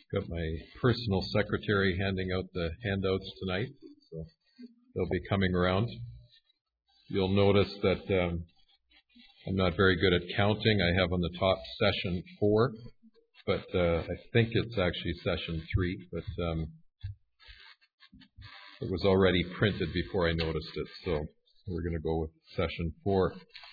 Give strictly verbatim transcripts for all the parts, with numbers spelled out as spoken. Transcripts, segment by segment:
Got my personal secretary handing out the handouts tonight, so they'll be coming around. You'll notice that um, I'm not very good at counting. I have on the top session four, but uh, I think it's actually session three, but um, it was already printed before I noticed it, so we're going to go with session four.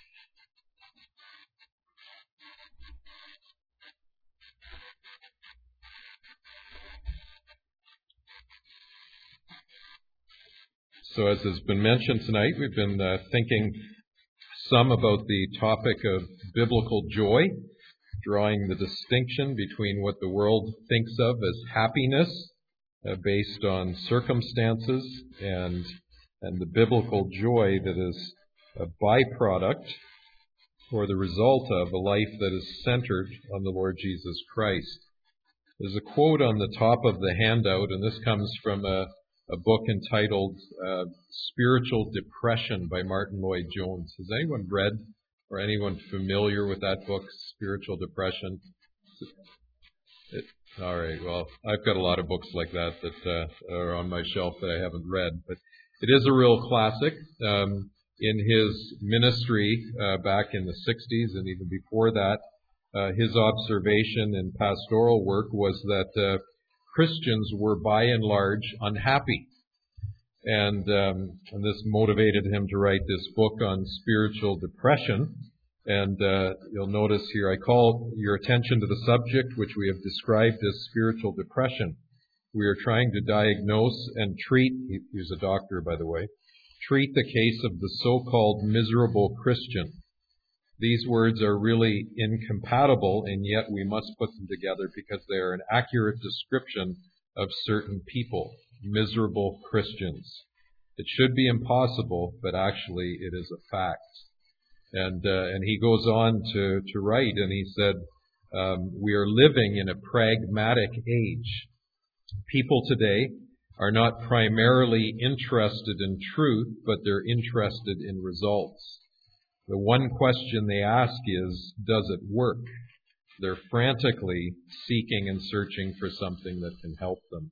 So as has been mentioned tonight, we've been uh, thinking some about the topic of biblical joy, drawing the distinction between what the world thinks of as happiness uh, based on circumstances and and the biblical joy that is a byproduct or the result of a life that is centered on the Lord Jesus Christ. There's a quote on the top of the handout, and this comes from a a book entitled uh, Spiritual Depression by Martin Lloyd-Jones. Has anyone read or anyone familiar with that book, Spiritual Depression? It, all right, well, I've got a lot of books like that that uh, are on my shelf that I haven't read, but it is a real classic. Um, in his ministry uh, back in the sixties and even before that, uh, his observation in pastoral work was that uh, Christians were by and large unhappy. And, um, and this motivated him to write this book on spiritual depression. And uh, you'll notice here, I call your attention to the subject which we have described as spiritual depression. We are trying to diagnose and treat, he's a doctor by the way, treat the case of the so-called miserable Christian. These words are really incompatible, and yet we must put them together because they are an accurate description of certain people, miserable Christians. It should be impossible, but actually it is a fact. And uh, and he goes on to, to write, and he said, um, we are living in a pragmatic age. People today are not primarily interested in truth, but they're interested in results. The one question they ask is, does it work? They're frantically seeking and searching for something that can help them.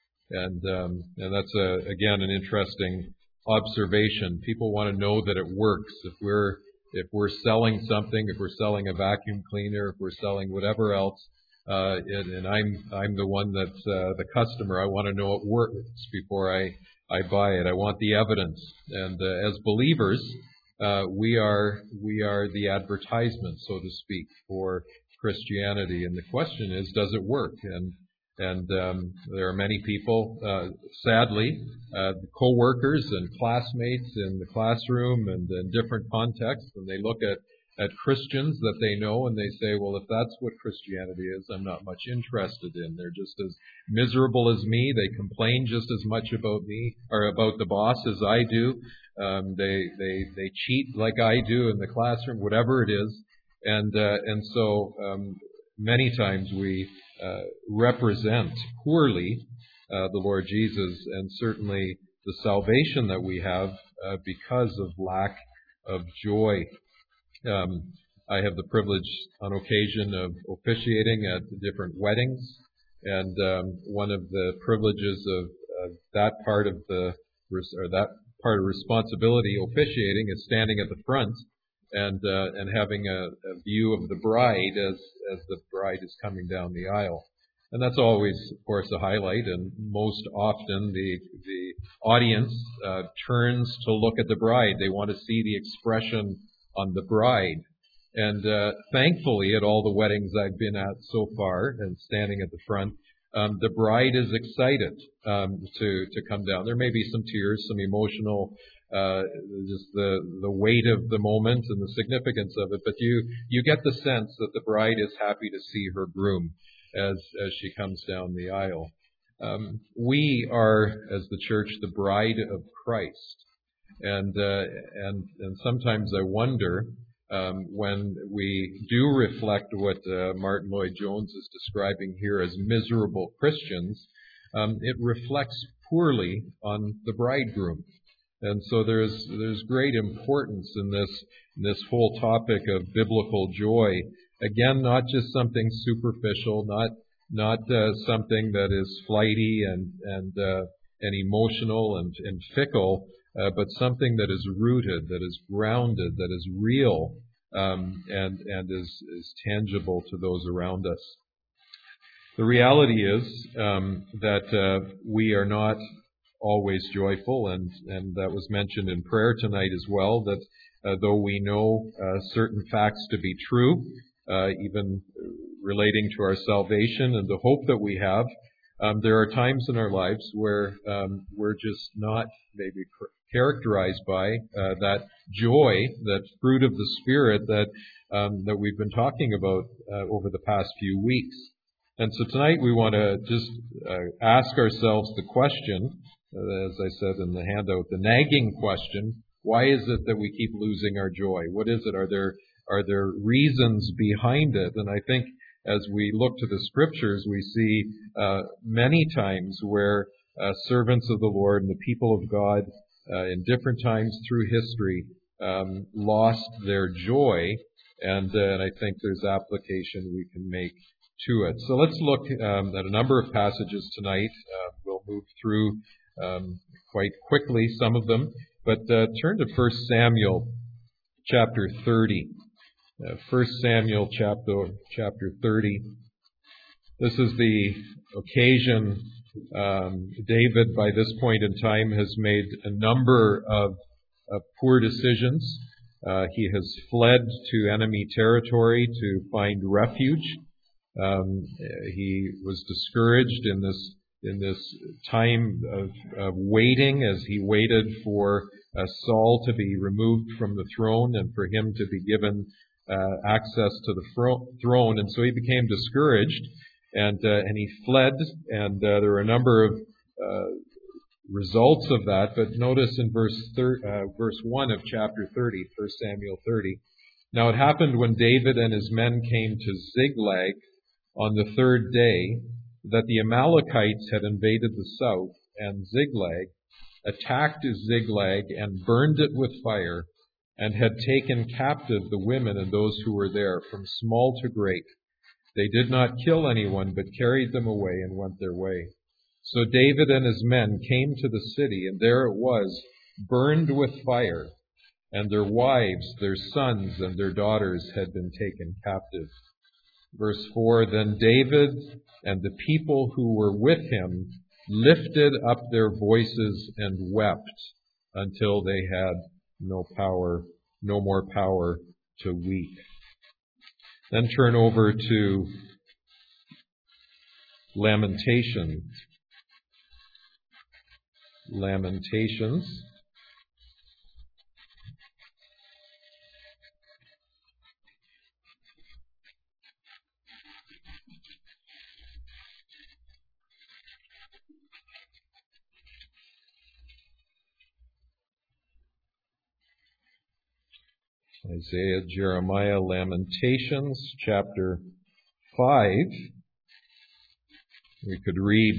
And um, and that's, a, again, an interesting observation. People want to know that it works. If we're if we're selling something, if we're selling a vacuum cleaner, if we're selling whatever else, uh, and, and I'm I'm the one that's uh, the customer, I want to know it works before I, I buy it. I want the evidence. And uh, as believers, Uh, we are we are the advertisement, so to speak, for Christianity, and the question is, does it work? And and um, there are many people, uh, sadly, uh, co-workers and classmates in the classroom and in different contexts, and they look at at Christians that they know, and they say, well, if that's what Christianity is, I'm not much interested in. They're just as miserable as me. They complain just as much about me or about the boss as I do. Um, they they they cheat like I do in the classroom, whatever it is, and uh, and so um, many times we uh, represent poorly uh, the Lord Jesus, and certainly the salvation that we have uh, because of lack of joy. Um, I have the privilege on occasion of officiating at different weddings, and um, one of the privileges of uh, that part of the or that part of responsibility, officiating, is standing at the front and uh, and having a, a view of the bride as as the bride is coming down the aisle. And that's always, of course, a highlight, and most often the the audience uh, turns to look at the bride. They want to see the expression on the bride. And uh, thankfully, at all the weddings I've been at so far, and standing at the front, Um, the bride is excited um, to to come down. There may be some tears, some emotional, uh, just the the weight of the moment and the significance of it. But you you get the sense that the bride is happy to see her groom as as she comes down the aisle. Um, we are, as the church, the bride of Christ, and uh, and and sometimes I wonder. Um, when we do reflect what uh, Martin Lloyd-Jones is describing here as miserable Christians, um, it reflects poorly on the bridegroom. And so there's there's great importance in this in this whole topic of biblical joy. Again, not just something superficial, not not uh, something that is flighty and and uh, and emotional and, and fickle, uh, but something that is rooted, that is grounded, that is real, um, and and is is tangible to those around us. The reality is um, that uh, we are not always joyful, and and that was mentioned in prayer tonight as well. That uh, though we know uh, certain facts to be true, uh, even relating to our salvation and the hope that we have, um, there are times in our lives where um, we're just not maybe characterized by uh, that joy, that fruit of the Spirit that um, that we've been talking about uh, over the past few weeks. And so tonight we want to just uh, ask ourselves the question, uh, as I said in the handout, the nagging question: why is it that we keep losing our joy? What is it? Are there are there reasons behind it? And I think as we look to the Scriptures, we see uh, many times where uh, servants of the Lord and the people of God uh, in different times through history um, lost their joy, and, uh, and I think there's application we can make to it. So let's look um, at a number of passages tonight. Uh, we'll move through um, quite quickly some of them, but uh, turn to First Samuel chapter thirty. Uh, First Samuel chapter chapter thirty. This is the occasion. Um, David, by this point in time, has made a number of, of poor decisions. Uh, he has fled to enemy territory to find refuge. Um, he was discouraged in this in this time of, of waiting, as he waited for uh, Saul to be removed from the throne and for him to be given Uh, access to the fro- throne, and so he became discouraged, and uh, and he fled, and uh, there were a number of uh, results of that. But notice in verse thir- uh, verse one of chapter thirty, First Samuel thirty. Now it happened when David and his men came to Ziklag on the third day that the Amalekites had invaded the south, and Ziklag attacked Ziklag and burned it with fire, and had taken captive the women and those who were there, from small to great. They did not kill anyone, but carried them away and went their way. So David and his men came to the city, and there it was, burned with fire, and their wives, their sons, and their daughters had been taken captive. Verse four, Then David and the people who were with him lifted up their voices and wept until they had no power, no more power to weep. Then turn over to Lamentations. Lamentations. Isaiah, Jeremiah, Lamentations, chapter five. We could read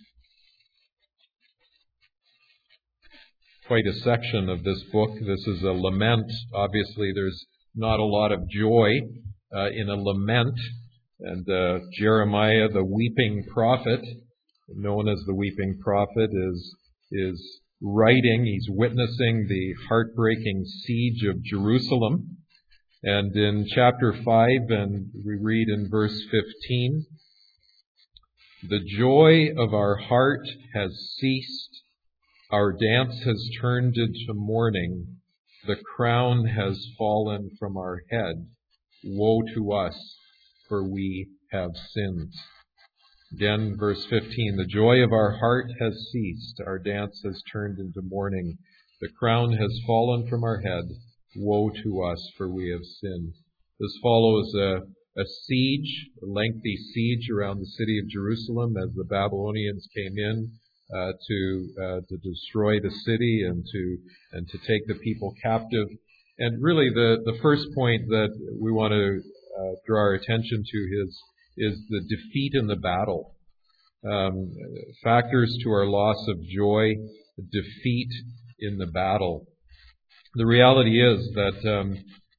quite a section of this book. This is a lament. Obviously, there's not a lot of joy uh, in a lament. And uh, Jeremiah, the weeping prophet, known as the weeping prophet, is is writing. He's witnessing the heartbreaking siege of Jerusalem. And in chapter five, and we read in verse fifteen, The joy of our heart has ceased. Our dance has turned into mourning. The crown has fallen from our head. Woe to us, for we have sinned. Again, verse fifteen, The joy of our heart has ceased. Our dance has turned into mourning. The crown has fallen from our head. Woe to us, for we have sinned. This follows a, a siege, a lengthy siege around the city of Jerusalem as the Babylonians came in uh, to uh, to destroy the city and to and to take the people captive. And really, the the first point that we want to uh, draw our attention to is is the defeat in the battle. Um, factors to our loss of joy, defeat in the battle. The reality is that um,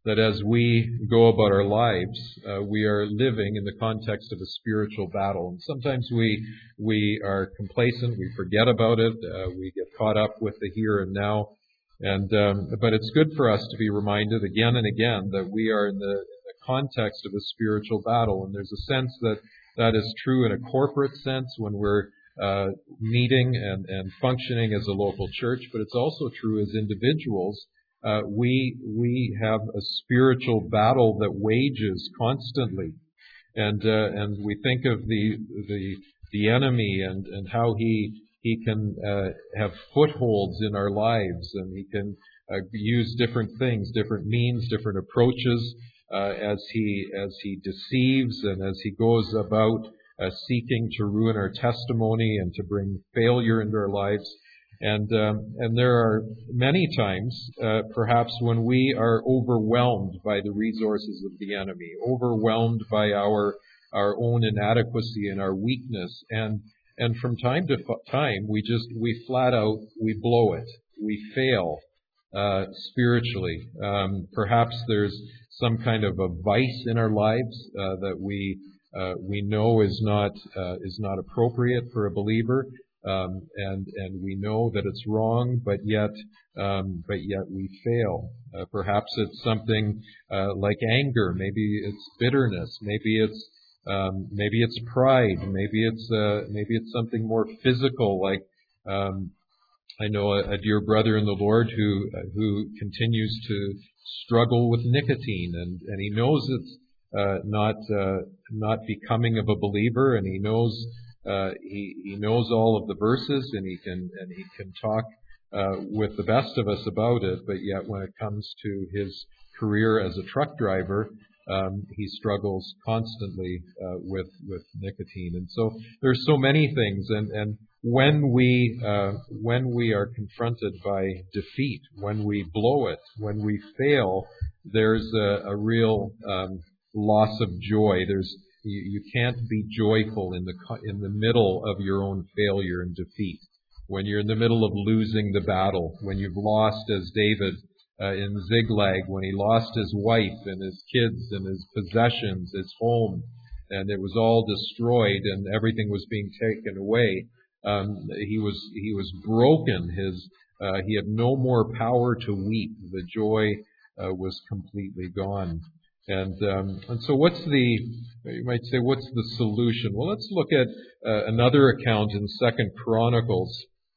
that as we go about our lives, uh, we are living in the context of a spiritual battle. And sometimes we we are complacent, we forget about it, uh, we get caught up with the here and now. And um, but it's good for us to be reminded again and again that we are in the, in the context of a spiritual battle. And there's a sense that that is true in a corporate sense when we're uh, meeting and, and functioning as a local church, but it's also true as individuals. Uh, we we have a spiritual battle that wages constantly, and uh, and we think of the the the enemy and, and how he he can uh, have footholds in our lives, and he can uh, use different things, different means, different approaches uh, as he as he deceives and as he goes about uh, seeking to ruin our testimony and to bring failure into our lives. And um, and there are many times, uh, perhaps, when we are overwhelmed by the resources of the enemy, overwhelmed by our our own inadequacy and our weakness, and and from time to time, we just we flat out we blow it, we fail uh, spiritually. Um, perhaps there's some kind of a vice in our lives uh, that we uh, we know is not uh, is not appropriate for a believer. Um, and and we know that it's wrong, but yet um, but yet we fail. Uh, perhaps it's something uh, like anger. Maybe it's bitterness. Maybe it's um, maybe it's pride. Maybe it's uh, maybe it's something more physical. Like um, I know a, a dear brother in the Lord who uh, who continues to struggle with nicotine, and, and he knows it's uh, not uh, not becoming of a believer, and he knows. Uh, he, he knows all of the verses, and he can and he can talk uh, with the best of us about it. But yet, when it comes to his career as a truck driver, um, he struggles constantly uh, with with nicotine. And so there's so many things. And and when we uh, when we are confronted by defeat, when we blow it, when we fail, there's a, a real um, loss of joy. There's You, you can't be joyful in the in the middle of your own failure and defeat. When you're in the middle of losing the battle, when you've lost, as David uh, in Ziklag, when he lost his wife and his kids and his possessions, his home, and it was all destroyed and everything was being taken away. Um, he was he was broken. His uh, he had no more power to weep. The joy uh, was completely gone. And um, and so what's the, you might say, what's the solution? Well, let's look at uh, another account in Second Chronicles,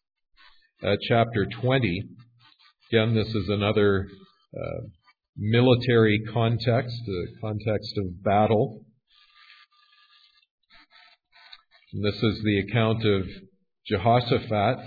uh, chapter twenty. Again, this is another uh, military context, a context of battle. And this is the account of Jehoshaphat.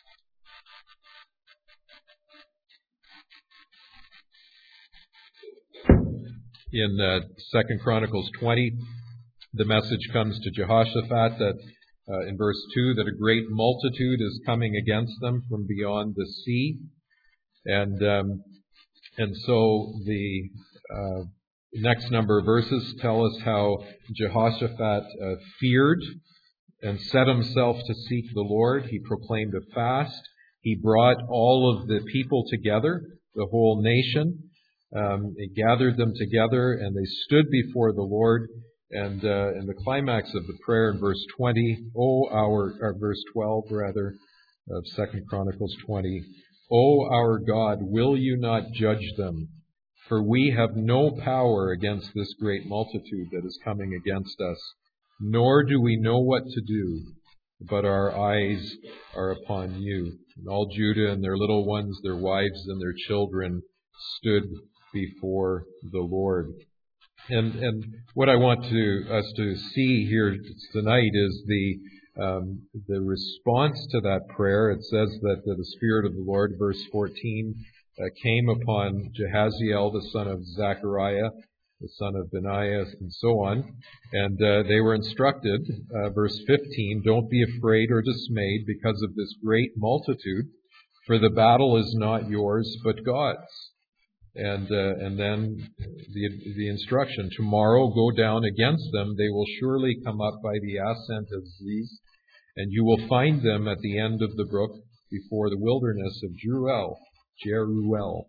In uh, Second Chronicles twenty, the message comes to Jehoshaphat that uh, in verse two that a great multitude is coming against them from beyond the sea, and um, and so the uh, next number of verses tell us how Jehoshaphat uh, feared and set himself to seek the Lord. He proclaimed a fast. He brought all of the people together, the whole nation. Um, he gathered them together, and they stood before the Lord. And uh, in the climax of the prayer in verse twenty, oh our, or verse twelve rather, of Second Chronicles twenty, "O our God, will you not judge them? For we have no power against this great multitude that is coming against us, nor do we know what to do, but our eyes are upon you." And all Judah and their little ones, their wives and their children stood before the Lord. And and what I want to us to see here tonight is the um, the response to that prayer. It says that the, the Spirit of the Lord, verse fourteen, uh, came upon Jehaziel, the son of Zechariah, the son of Benaiah, and so on. And uh, they were instructed, uh, verse fifteen, "Don't be afraid or dismayed because of this great multitude, for the battle is not yours, but God's." And uh, and then the the instruction, "Tomorrow go down against them. They will surely come up by the ascent of Ziz, and you will find them at the end of the brook before the wilderness of Jeruel." Jeruel.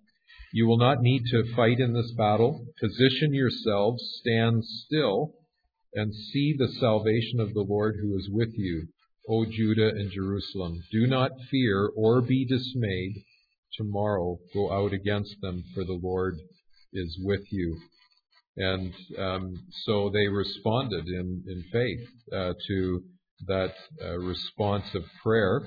You will not need to fight in this battle. Position yourselves, stand still, and see the salvation of the Lord who is with you, O Judah and Jerusalem. Do not fear or be dismayed. Tomorrow go out against them, for the Lord is with you. And um, so they responded in, in faith uh, to that uh, response of prayer.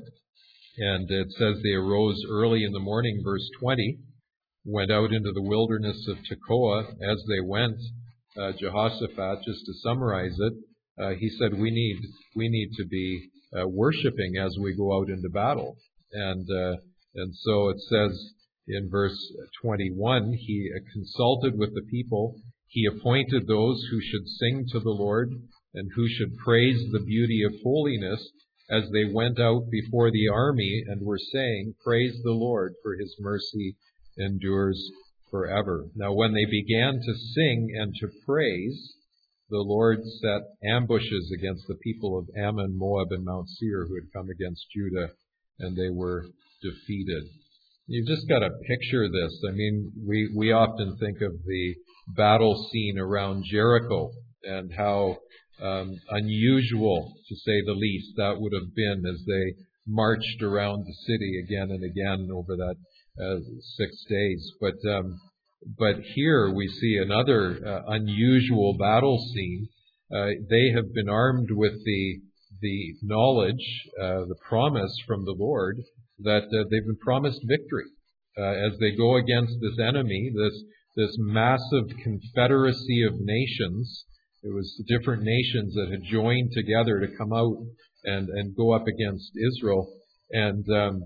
And it says they arose early in the morning, verse twenty, went out into the wilderness of Tekoa. As they went, uh, Jehoshaphat, just to summarize it, uh, he said, we need we need to be uh, worshiping as we go out into battle. And uh, and so it says in verse twenty-one, he consulted with the people. He appointed those who should sing to the Lord and who should praise the beauty of holiness as they went out before the army and were saying, praise the Lord, for his mercy endures forever. Now when they began to sing and to praise, the Lord set ambushes against the people of Ammon, Moab, and Mount Seir who had come against Judah, and they were defeated. You've just got to picture this. I mean, we, we often think of the battle scene around Jericho and how um, unusual, to say the least, that would have been as they marched around the city again and again over that uh, six days. But um, but here we see another uh, unusual battle scene. Uh, they have been armed with the the knowledge, uh, the promise from the Lord that uh, they've been promised victory uh, as they go against this enemy, this this massive confederacy of nations. It was different nations that had joined together to come out and, and go up against Israel. And um,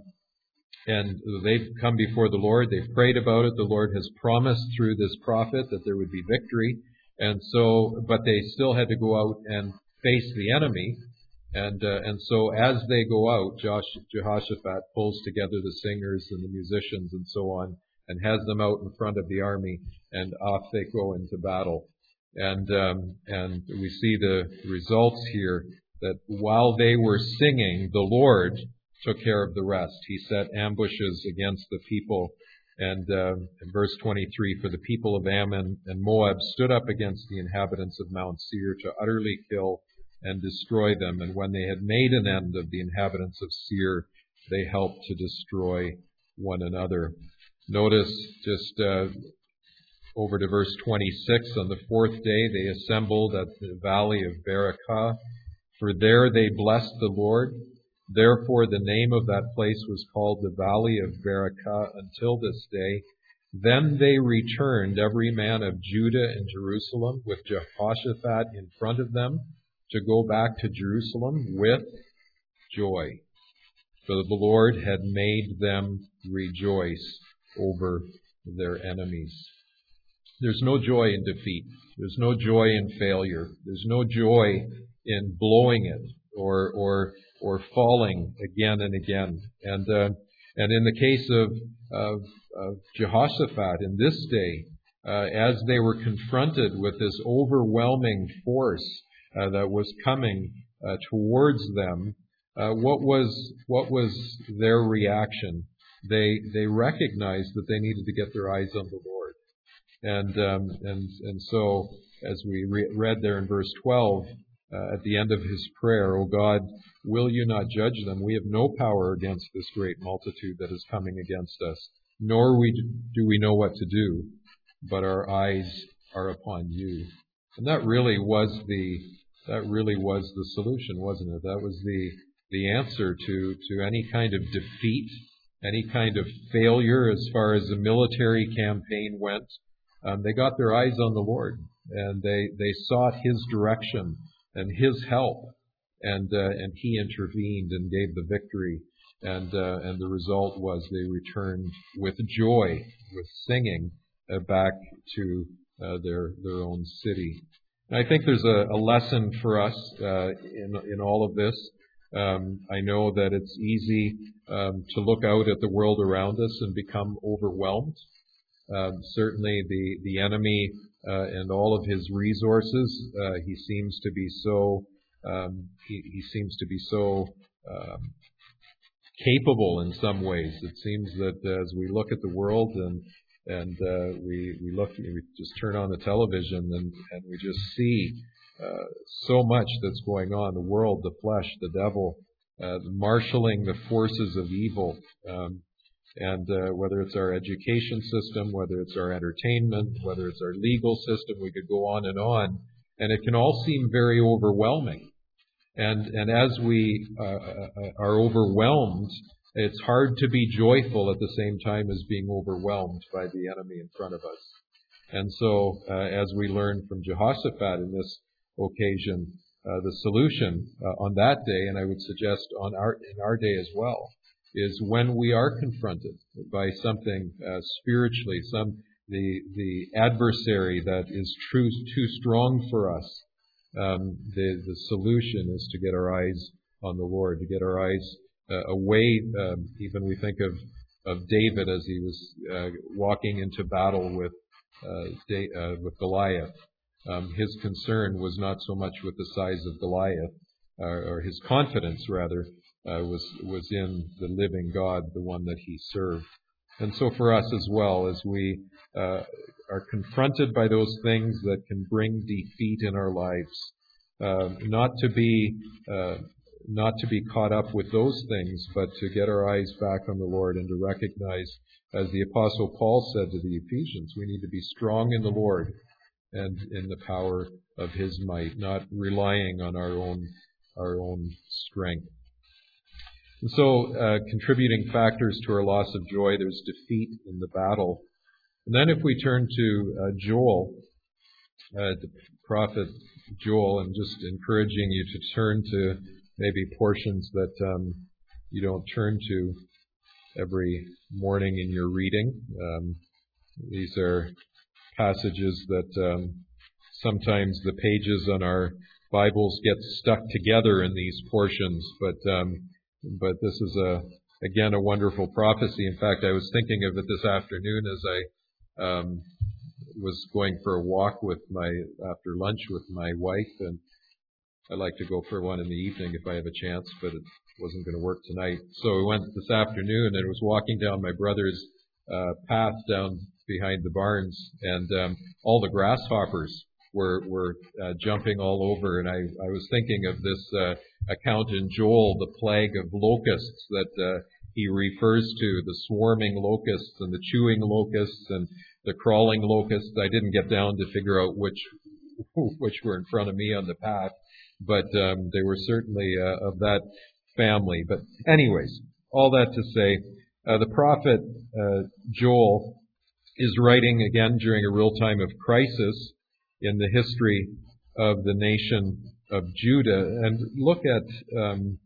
and they've come before the Lord. They've prayed about it. The Lord has promised through this prophet that there would be victory. And so, but they still had to go out and face the enemy. And uh, and so as they go out, Josh, Jehoshaphat pulls together the singers and the musicians and so on, and has them out in front of the army, and off they go into battle. And um, and we see the results here, that while they were singing, the Lord took care of the rest. He set ambushes against the people. And uh, in verse twenty-three, for the people of Ammon and Moab stood up against the inhabitants of Mount Seir to utterly kill and destroy them. And when they had made an end of the inhabitants of Seir, they helped to destroy one another. Notice just uh, over to verse twenty-six, on the fourth day they assembled at the valley of Berakah, for there they blessed the Lord. Therefore the name of that place was called the Valley of Berakah until this day. Then they returned, every man of Judah and Jerusalem, with Jehoshaphat in front of them, to go back to Jerusalem with joy, for the Lord had made them rejoice over their enemies. There's no joy in defeat. There's no joy in failure. There's no joy in blowing it or or or falling again and again. And uh, and in the case of, of of Jehoshaphat in this day, uh, as they were confronted with this overwhelming force uh, that was coming uh, towards them, uh, what was what was their reaction? They they recognized that they needed to get their eyes on the Lord. And um, and and so, as we re- read there in verse twelve, uh, at the end of his prayer, O God, will you not judge them? We have no power against this great multitude that is coming against us, nor we do we know what to do, but our eyes are upon you. And that really was the that really was the solution, wasn't it? That was the the answer to to any kind of defeat, any kind of failure as far as the military campaign went. Um, they got their eyes on the Lord, and they, they sought His direction and His help, and uh, and He intervened and gave the victory, and uh, and the result was they returned with joy, with singing, uh, back to uh, their their own city. And I think there's a, a lesson for us uh, in in all of this. Um, I know that it's easy um, to look out at the world around us and become overwhelmed. Um, certainly the, the enemy uh, and all of his resources, uh, he seems to be so um, he, he seems to be so um, capable in some ways. It seems that uh, as we look at the world and And uh, we we look, we just turn on the television and, and we just see uh, so much that's going on. The world, the flesh, the devil, uh, marshaling the forces of evil. Um, and uh, whether it's our education system, whether it's our entertainment, whether it's our legal system, we could go on and on. And it can all seem very overwhelming. And and as we uh, are overwhelmed, it's hard to be joyful at the same time as being overwhelmed by the enemy in front of us. And so, uh, as we learn from Jehoshaphat in this occasion, uh, the solution uh, on that day, and I would suggest on our in our day as well, is when we are confronted by something uh, spiritually, some the the adversary that is true, too strong for us. Um, the the solution is to get our eyes on the Lord, to get our eyes uh, away. Um, even we think of of David as he was uh, walking into battle with uh, da- uh, with Goliath. Um, his concern was not so much with the size of Goliath, uh, or his confidence rather uh, was was in the living God, the one that he served. And so for us as well, as we uh, are confronted by those things that can bring defeat in our lives, uh, not to be uh, not to be caught up with those things, but to get our eyes back on the Lord and to recognize, as the Apostle Paul said to the Ephesians, we need to be strong in the Lord and in the power of His might, not relying on our own our own strength. And so, uh, contributing factors to our loss of joy, there's defeat in the battle. And then if we turn to uh, Joel, uh, the prophet Joel, I'm just encouraging you to turn to maybe portions that um, you don't turn to every morning in your reading. Um, these are passages that um, sometimes the pages on our Bibles get stuck together in these portions, but um, but this is a again a wonderful prophecy. In fact, I was thinking of it this afternoon as I um, was going for a walk with my after lunch with my wife, and I like to go for one in the evening if I have a chance, but it wasn't going to work tonight. So we went this afternoon, and I was walking down my brother's uh, path down behind the barns, and um, all the grasshoppers were were uh, jumping all over, and I, I was thinking of this uh, account in Joel, the plague of locusts that uh, he refers to, the swarming locusts and the chewing locusts and the crawling locusts. I didn't get down to figure out which which were in front of me on the path, but um, they were certainly uh, of that family. But anyways, all that to say, uh, the prophet uh, Joel is writing again during a real time of crisis in the history of the nation of Judah. And look at, um,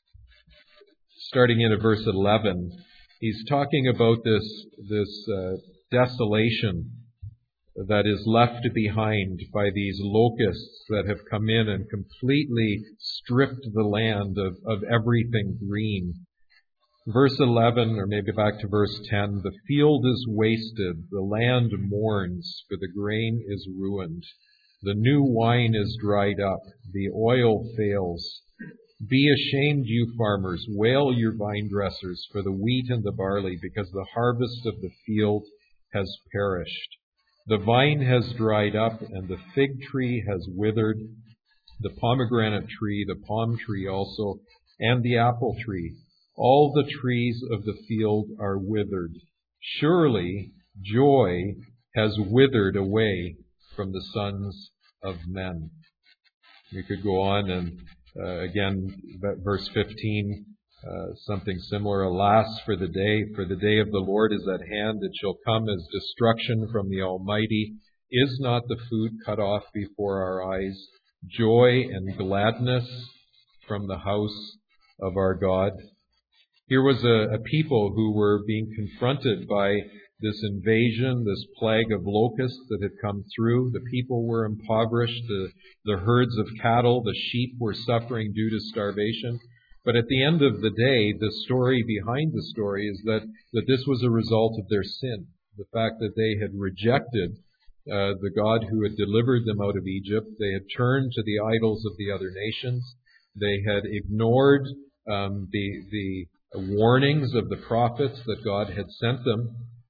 starting in at verse eleven, he's talking about this, this uh, desolation that is left behind by these locusts that have come in and completely stripped the land of, of everything green. Verse eleven, or maybe back to verse ten, the field is wasted, the land mourns, for the grain is ruined. The new wine is dried up, the oil fails. Be ashamed, you farmers, wail, your vine dressers, for the wheat and the barley, because the harvest of the field has perished. The vine has dried up, and the fig tree has withered, the pomegranate tree, the palm tree also, and the apple tree. All the trees of the field are withered. Surely joy has withered away from the sons of men. We could go on and uh, again, verse fifteen, uh, something similar. Alas for the day, for the day of the Lord is at hand. It shall come as destruction from the Almighty. Is not the food cut off before our eyes? Joy and gladness from the house of our God. Here was a, a people who were being confronted by this invasion, this plague of locusts that had come through. The people were impoverished. The, the herds of cattle, the sheep were suffering due to starvation. But at the end of the day, the story behind the story is that, that this was a result of their sin. The fact that they had rejected uh, the God who had delivered them out of Egypt. They had turned to the idols of the other nations. They had ignored um, the the warnings of the prophets that God had sent them.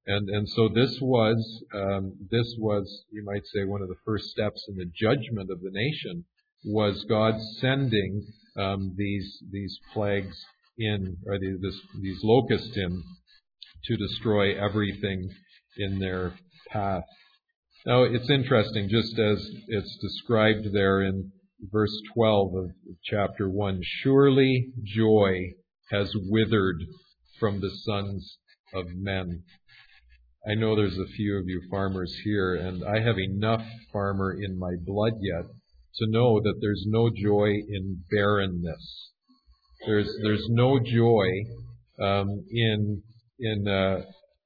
And and so this was um, this was, you might say, one of the first steps in the judgment of the nation, was God sending um, these these plagues in, or these this, these locusts in, to destroy everything in their path. Now it's interesting, just as it's described there in verse twelve of chapter one, surely joy has withered from the sons of men. I know there's a few of you farmers here, and I have enough farmer in my blood yet to know that there's no joy in barrenness. There's there's no joy um, in in uh,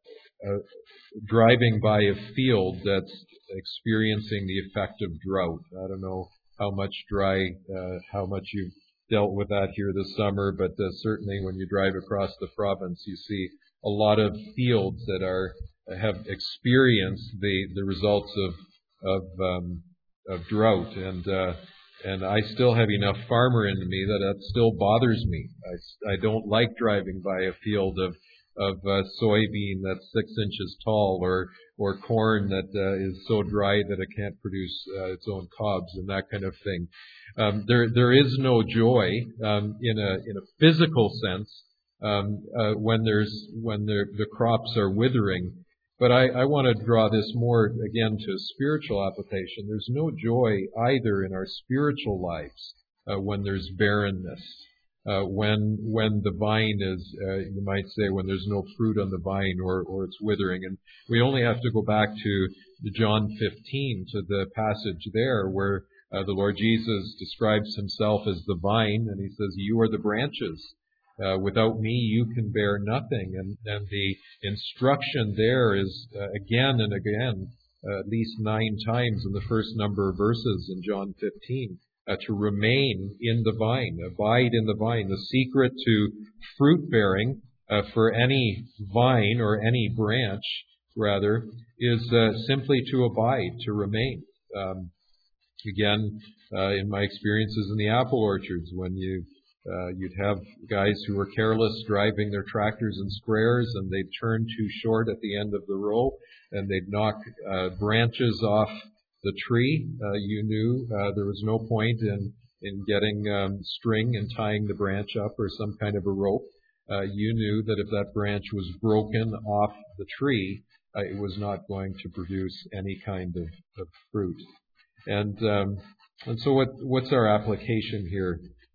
uh, driving by a field that's experiencing the effect of drought. I don't know how much dry, uh, how much you've dealt with that here this summer, but uh, certainly when you drive across the province, you see a lot of fields that are have experienced the, the results of of um, of drought, and uh, and I still have enough farmer in me that that still bothers me. I, I don't like driving by a field of of uh, soybean that's six inches tall, or or corn that uh, is so dry that it can't produce uh, its own cobs, and that kind of thing. Um, there there is no joy um, in a in a physical sense um, uh, when there's when the the crops are withering. But I, I want to draw this more, again, to spiritual application. There's no joy either in our spiritual lives uh, when there's barrenness, uh, when when the vine is, uh, you might say, when there's no fruit on the vine, or, or it's withering. And we only have to go back to John fifteen, to the passage there where uh, the Lord Jesus describes himself as the vine, and he says, "You are the branches. Uh, without me, you can bear nothing." And, and the instruction there is uh, again and again, uh, at least nine times in the first number of verses in John fifteen, uh, to remain in the vine, abide in the vine. The secret to fruit bearing uh, for any vine, or any branch, rather, is uh, simply to abide, to remain. Um, again, uh, in my experiences in the apple orchards, when you Uh, you'd have guys who were careless driving their tractors and sprayers, and they'd turn too short at the end of the row, and they'd knock uh, branches off the tree. Uh, you knew uh, there was no point in, in getting um, string and tying the branch up, or some kind of a rope. Uh, you knew that if that branch was broken off the tree, uh, it was not going to produce any kind of, of fruit. And um, and so what what's our application here?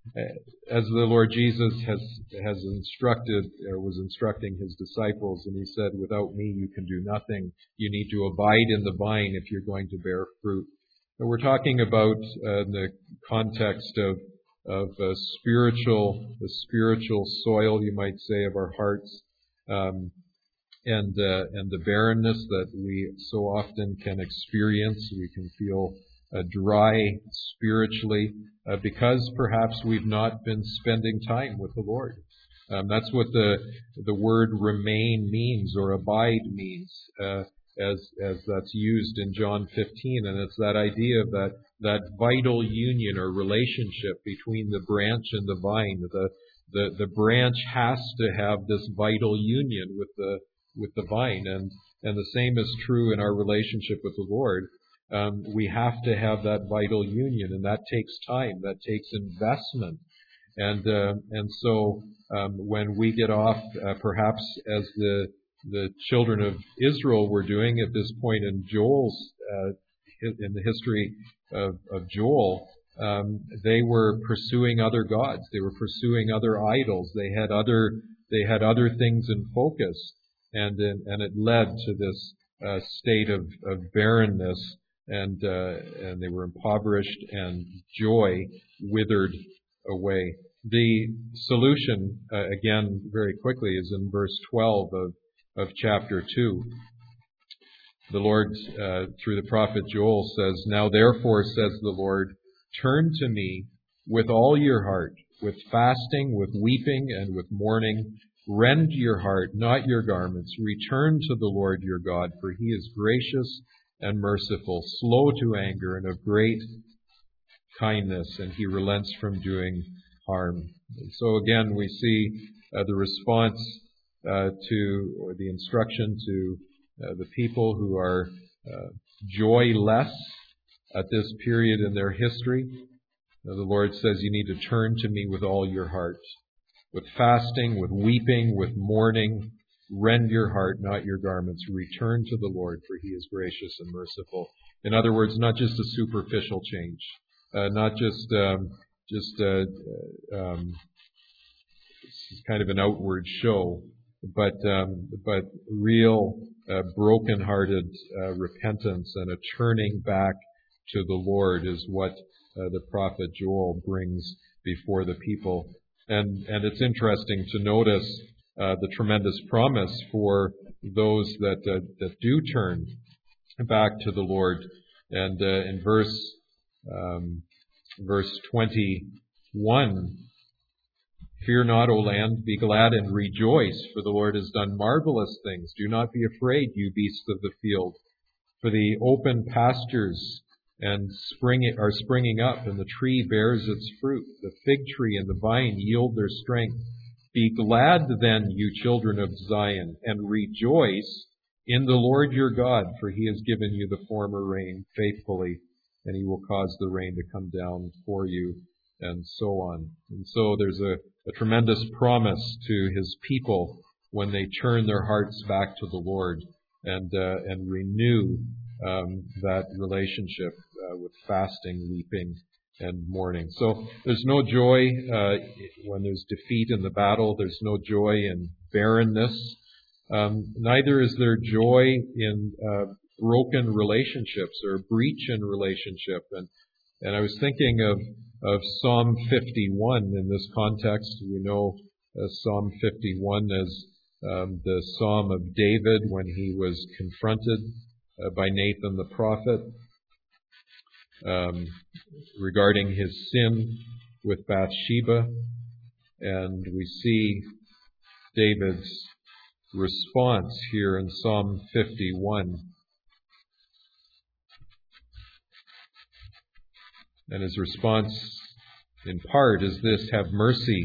As the Lord Jesus has has instructed, or was instructing his disciples, and he said, "Without me, you can do nothing. You need to abide in the vine if you're going to bear fruit." And we're talking about uh, the context of of uh, spiritual, the spiritual soil, you might say, of our hearts, um, and uh, and the barrenness that we so often can experience. We can feel Uh, dry spiritually uh, because perhaps we've not been spending time with the Lord. Um, that's what the the word remain means, or abide means, uh, as as that's used in John fifteen, and it's that idea of that that vital union or relationship between the branch and the vine. The the the branch has to have this vital union with the with the vine, and and the same is true in our relationship with the Lord. Um, we have to have that vital union, and that takes time, that takes investment. And uh, and so um, when we get off, uh, perhaps as the the children of Israel were doing at this point in Joel's, uh, in the history of, of Joel, um, they were pursuing other gods. They were pursuing other idols. They had other they had other things in focus, and and it led to this uh, state of, of barrenness. And uh, and they were impoverished, and joy withered away. The solution, uh, again, very quickly, is in verse twelve of, of chapter two. The Lord, uh, through the prophet Joel, says, "Now therefore, says the Lord, turn to me with all your heart, with fasting, with weeping, and with mourning. Rend your heart, not your garments. Return to the Lord your God, for he is gracious and merciful, slow to anger, and of great kindness, and he relents from doing harm." And so again, we see uh, the response uh, to, or the instruction to uh, the people who are uh, joyless at this period in their history. Uh, the Lord says you need to turn to me with all your heart, with fasting, with weeping, with mourning. Rend your heart, not your garments. Return to the Lord, for he is gracious and merciful. In other words, not just a superficial change, uh, not just um, just uh, um, kind of an outward show, but um, but real uh, broken-hearted uh, repentance and a turning back to the Lord is what uh, the prophet Joel brings before the people. And and it's interesting to notice uh, the tremendous promise for those that uh, that do turn back to the Lord. And uh, in verse um, verse twenty-one, fear not, O land, be glad and rejoice, for the Lord has done marvelous things. Do not be afraid, you beasts of the field, for the open pastures and spring are springing up, and the tree bears its fruit. The fig tree and the vine yield their strength. Be glad then, you children of Zion, and rejoice in the Lord your God, for he has given you the former rain faithfully, and he will cause the rain to come down for you, and so on. And so there's a, a tremendous promise to his people when they turn their hearts back to the Lord and uh, and renew um, that relationship uh, with fasting, weeping, and mourning. So there's no joy uh, when there's defeat in the battle. There's no joy in barrenness. Um, neither is there joy in uh, broken relationships or breach in relationship. And and I was thinking of of Psalm fifty-one in this context. We know uh, Psalm fifty-one as um, the Psalm of David when he was confronted uh, by Nathan the prophet um, regarding his sin with Bathsheba. And we see David's response here in Psalm fifty-one. And his response, in part, is this: have mercy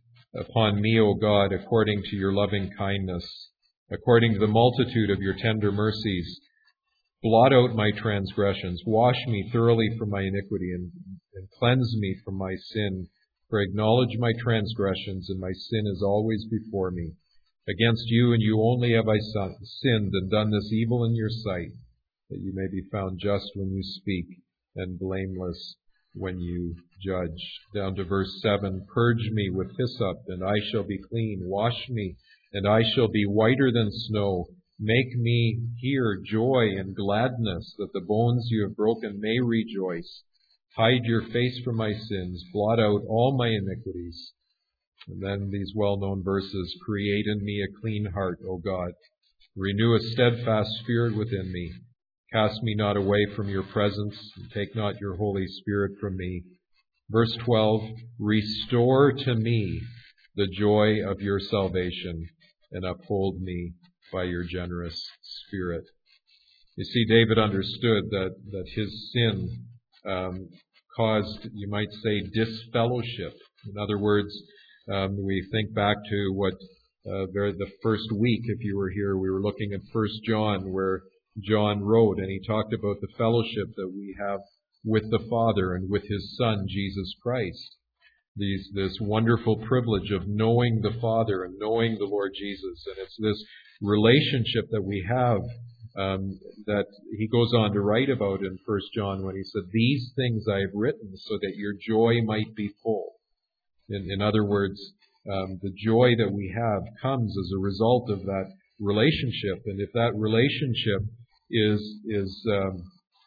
upon me, O God, according to your loving kindness, according to the multitude of your tender mercies. Blot out my transgressions, wash me thoroughly from my iniquity, and, and cleanse me from my sin. For I acknowledge my transgressions, and my sin is always before me. Against you and you only have I sinned and done this evil in your sight, that you may be found just when you speak and blameless when you judge. Down to verse seven, purge me with hyssop, and I shall be clean. Wash me, and I shall be whiter than snow. Make me hear joy and gladness, that the bones you have broken may rejoice. Hide your face from my sins. Blot out all my iniquities. And then these well-known verses, create in me a clean heart, O God. Renew a steadfast spirit within me. Cast me not away from your presence, and take not your Holy Spirit from me. Verse twelve, restore to me the joy of your salvation, and uphold me by your generous spirit. You see, David understood that, that his sin um, caused, you might say, disfellowship. In other words, um, we think back to what uh, the first week, if you were here, we were looking at First John, where John wrote, and he talked about the fellowship that we have with the Father and with his Son, Jesus Christ. These, this wonderful privilege of knowing the Father and knowing the Lord Jesus. And it's this relationship that we have um, that he goes on to write about in First John when he said, these things I have written so that your joy might be full. In, in other words, um, the joy that we have comes as a result of that relationship. And if that relationship is is um,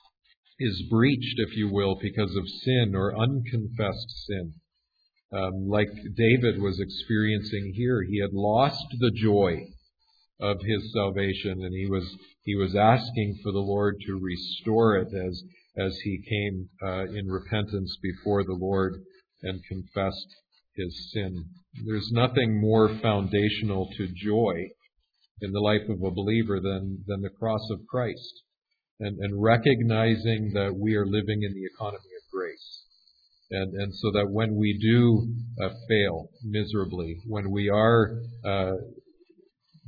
is breached, if you will, because of sin or unconfessed sin, um, like David was experiencing here, he had lost the joy of his salvation, and he was he was asking for the Lord to restore it as as he came uh, in repentance before the Lord and confessed his sin. There's nothing more foundational to joy in the life of a believer than, than the cross of Christ, and, and recognizing that we are living in the economy of grace. And, and so that when we do uh, fail miserably, when we are uh,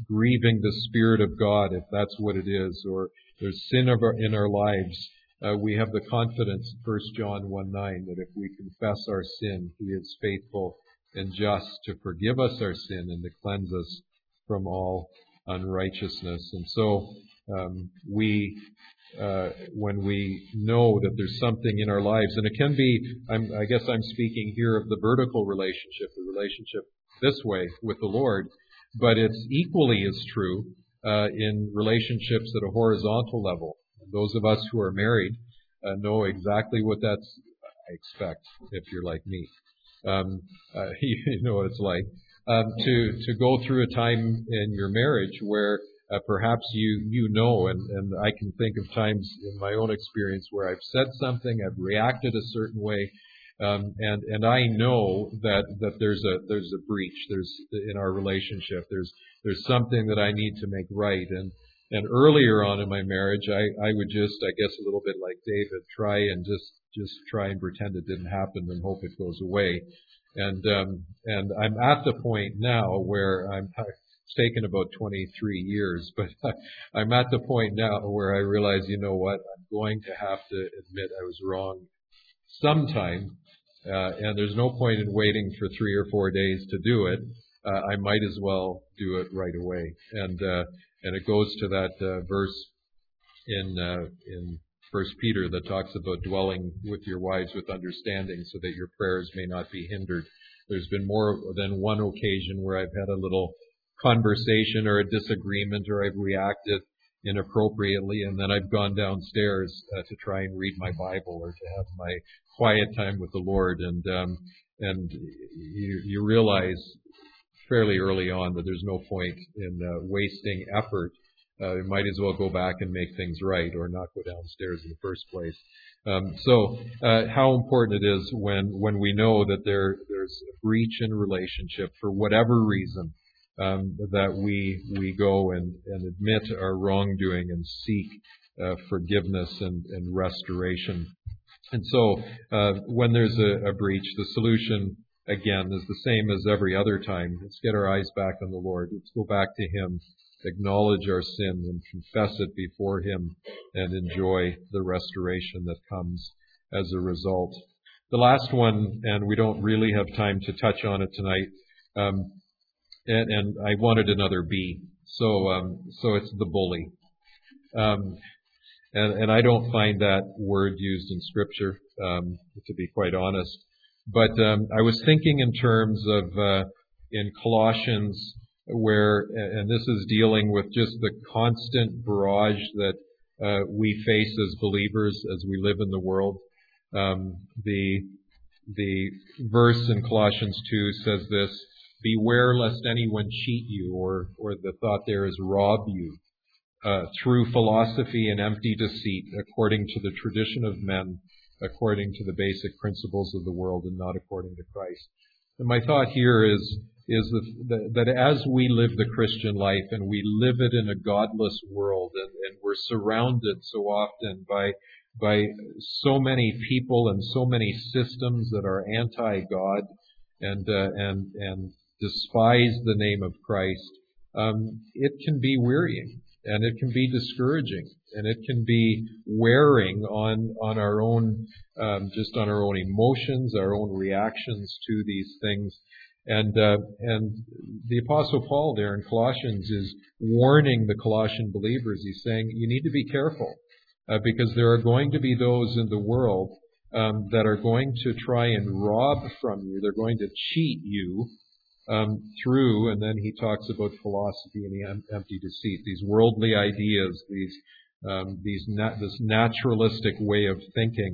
grieving the Spirit of God, if that's what it is, or there's sin of our, in our lives, uh, we have the confidence, First John one nine, that if we confess our sin, He is faithful and just to forgive us our sin and to cleanse us from all unrighteousness. And so um, we, uh, when we know that there's something in our lives, and it can be, I'm, I guess I'm speaking here of the vertical relationship, the relationship this way with the Lord, but it's equally as true uh, in relationships at a horizontal level. Those of us who are married uh, know exactly what that's, I expect, if you're like me. Um, uh, you, you know what it's like. Um, to, to go through a time in your marriage where uh, perhaps you, you know, and, and I can think of times in my own experience where I've said something, I've reacted a certain way, um, and, and I know that, that there's a, there's a breach, there's, in our relationship, there's, there's something that I need to make right. And, and earlier on in my marriage, I, I would just, I guess a little bit like David, try and just, just try and pretend it didn't happen and hope it goes away. And, um, and I'm at the point now where I'm, it's taken about twenty-three years, but I'm at the point now where I realize, you know what, I'm going to have to admit I was wrong sometime, uh, and there's no point in waiting for three or four days to do it. Uh, I might as well do it right away. And, uh, and it goes to that, uh, verse in, uh, in First Peter that talks about dwelling with your wives with understanding so that your prayers may not be hindered. There's been more than one occasion where I've had a little conversation or a disagreement or I've reacted inappropriately, and then I've gone downstairs uh, to try and read my Bible or to have my quiet time with the Lord. And um, and you, you realize fairly early on that there's no point in uh, wasting effort. Uh, we might as well go back and make things right or not go downstairs in the first place. Um, so uh, how important it is when, when we know that there there's a breach in a relationship for whatever reason, um, that we we go and, and admit our wrongdoing and seek uh, forgiveness and, and restoration. And so uh, when there's a, a breach, the solution, again, is the same as every other time. Let's get our eyes back on the Lord. Let's go back to Him, acknowledge our sin and confess it before Him, and enjoy the restoration that comes as a result. The last one, and we don't really have time to touch on it tonight, um, and, and I wanted another B. So, um, so it's the bully. Um, and, and I don't find that word used in Scripture, um, to be quite honest. But um, I was thinking in terms of uh, in Colossians, where, and this is dealing with just the constant barrage that uh, we face as believers as we live in the world. Um, the the verse in Colossians two says this: "Beware lest anyone cheat you," or or the thought there is rob you, uh, through philosophy and empty deceit, according to the tradition of men, according to the basic principles of the world, and not according to Christ. And my thought here is is that, that as we live the Christian life and we live it in a godless world, and, and we're surrounded so often by by so many people and so many systems that are anti-God and uh, and and despise the name of Christ, um, it can be wearying and it can be discouraging and it can be wearing on on our own um, just on our own emotions, our own reactions to these things. And uh, and the Apostle Paul there in Colossians is warning the Colossian believers. He's saying you need to be careful uh, because there are going to be those in the world um, that are going to try and rob from you. They're going to cheat you um, through, and then he talks about philosophy and the empty deceit, these worldly ideas, these um, these nat- this naturalistic way of thinking.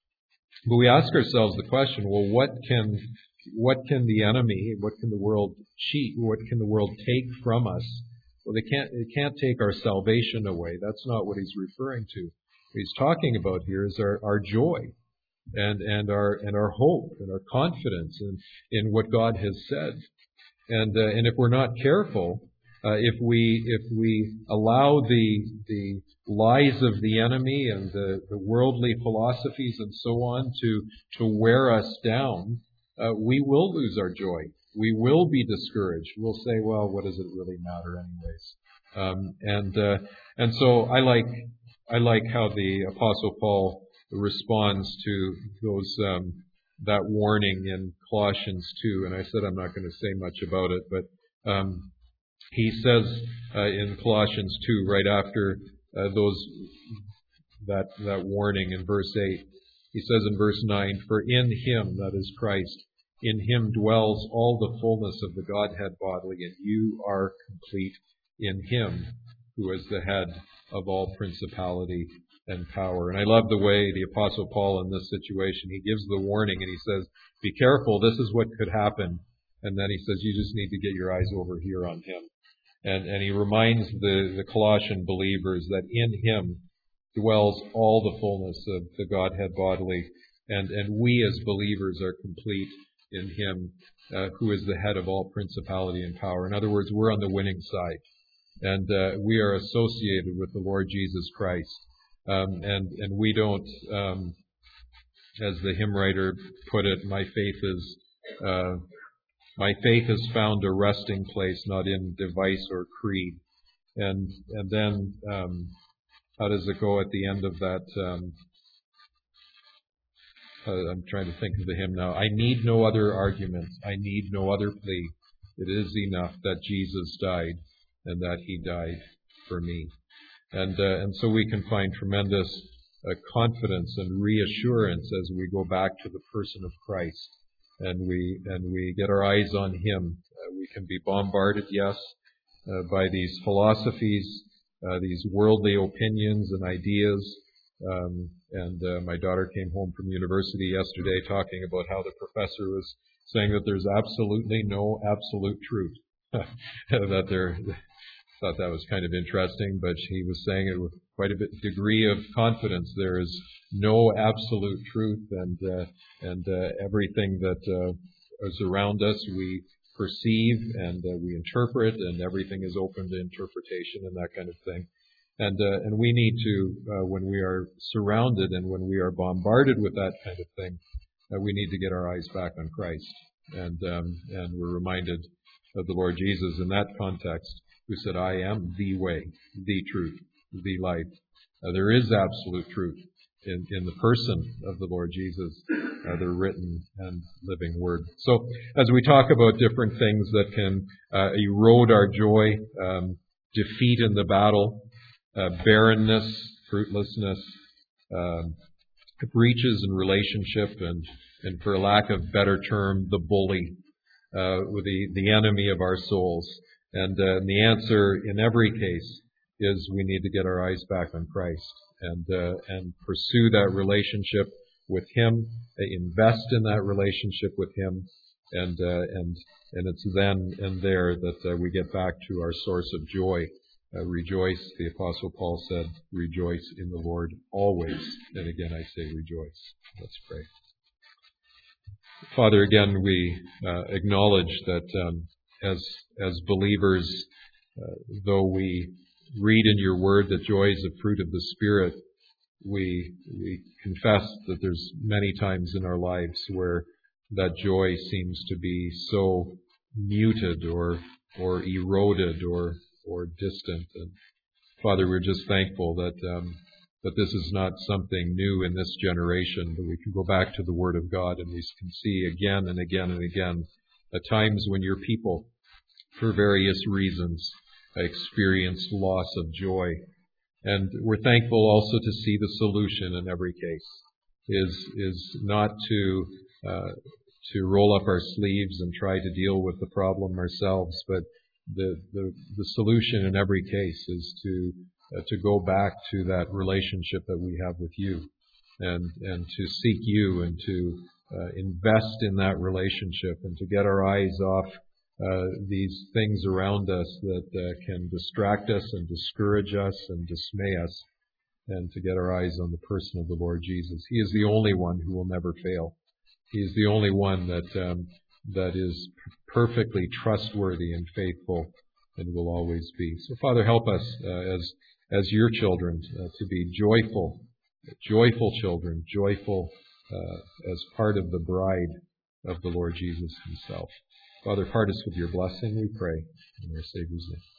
But we ask ourselves the question: well, what can What can the enemy, what can the world cheat, what can the world take from us? Well, they can't, it can't take our salvation away. That's not what he's referring to. What he's talking about here is our, our joy and, and our, and our hope and our confidence in, in what God has said. And, uh, and if we're not careful, uh, if we, if we allow the, the lies of the enemy and the, the worldly philosophies and so on to, to wear us down, Uh, we will lose our joy. we will be discouraged. We'll say, well, what does it really matter anyways? Um, and uh, and so I like I like how the Apostle Paul responds to those um, that warning in Colossians two. And I said I'm not going to say much about it, but um, he says uh, in Colossians two, right after uh, those that that warning in verse eight, he says in verse nine, "For in him," that is Christ, "in him dwells all the fullness of the Godhead bodily, and you are complete in him, who is the head of all principality and power." And I love the way the Apostle Paul in this situation, he gives the warning and he says, be careful, this is what could happen. And then he says, you just need to get your eyes over here on him. And, and he reminds the, the Colossian believers that in him dwells all the fullness of the Godhead bodily. And, and we as believers are complete in him, uh, who is the head of all principality and power. In other words, we're on the winning side. And uh, we are associated with the Lord Jesus Christ. Um, and, and we don't, um, as the hymn writer put it, my faith is, uh, my faith has found a resting place, not in device or creed. And, and then, um, how does it go at the end of that? Um, uh, I'm trying to think of the hymn now. I need no other argument. I need no other plea. It is enough that Jesus died and that he died for me. And uh, and so we can find tremendous uh, confidence and reassurance as we go back to the person of Christ, and we and we get our eyes on him. Uh, we can be bombarded, yes, uh, by these philosophies, uh, these worldly opinions and ideas. Um, and uh, my daughter came home from university yesterday talking about how the professor was saying that there's absolutely no absolute truth. that there. Thought that was kind of interesting, but he was saying it with quite a bit degree of confidence. There is no absolute truth, and uh, and uh, everything that uh, is around us we perceive and uh, we interpret, and everything is open to interpretation and that kind of thing. And uh, and we need to, uh, when we are surrounded and when we are bombarded with that kind of thing, uh, we need to get our eyes back on Christ, and um, and we're reminded of the Lord Jesus in that context, who said, I am the way, the truth, the life. Uh, there is absolute truth in, in the person of the Lord Jesus, uh, the written and living word. So as we talk about different things that can uh, erode our joy, um, defeat in the battle, uh, barrenness, fruitlessness, um, breaches in relationship, and, and for lack of better term, the bully, uh, the, the enemy of our souls. And, uh, and the answer in every case is we need to get our eyes back on Christ and uh, and pursue that relationship with him, invest in that relationship with him, and uh, and and it's then and there that uh, we get back to our source of joy. Uh, rejoice, the Apostle Paul said, rejoice in the Lord always. And again, I say rejoice. Let's pray. Father, again, we uh, acknowledge that um, as as believers, uh, though we read in your word that joy is a fruit of the Spirit, we we confess that there's many times in our lives where that joy seems to be so muted or or eroded or or distant. And Father, we're just thankful that um, that this is not something new in this generation, but we can go back to the Word of God and we can see again and again and again at times when your people, for various reasons, experienced loss of joy. And we're thankful also to see the solution in every case is is not to uh, to roll up our sleeves and try to deal with the problem ourselves, but the the, the solution in every case is to uh, to go back to that relationship that we have with you, and and to seek you and to uh, invest in that relationship and to get our eyes off Uh, these things around us that uh, can distract us and discourage us and dismay us, and to get our eyes on the person of the Lord Jesus. He is the only one who will never fail. He is the only one that um, that is perfectly trustworthy and faithful and will always be. So, Father, help us uh, as as your children uh, to be joyful, joyful children, joyful uh, as part of the bride of the Lord Jesus himself. Father, part us with your blessing, we pray, in our Savior's name.